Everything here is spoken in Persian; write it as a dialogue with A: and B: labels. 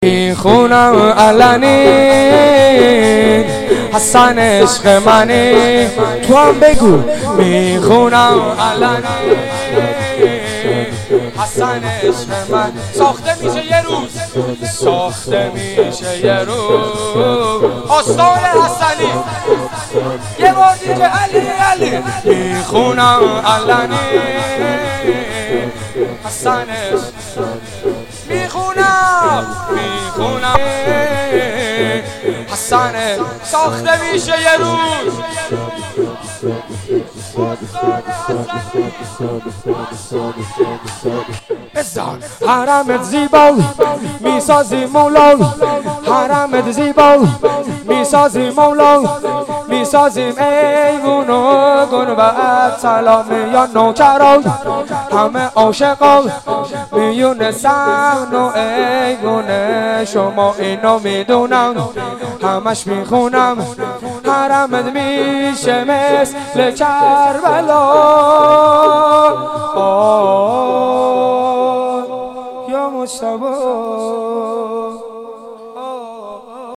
A: میخونم علنی حسن عشق منی، تو هم بگو. میخونم علنی حسن عشق من. ساخته میشه یه روز، ساخته میشه یه روز. آستان حسنی یه بار دیگه علی علی. میخونم علنی حسن عشق، میخونم حسن ساخته میشه یه روز. بزن حرمت زیبا میسازی مولا، حرمت زیبا میسازی مولا، میسازیم ایوونو گنبت سلام یا نوکران. همه عاشقا میون سحن و ایوونه، شما اینو میدونم همش میخونم. حرمت میشه مثل کربلا یا مجتبی.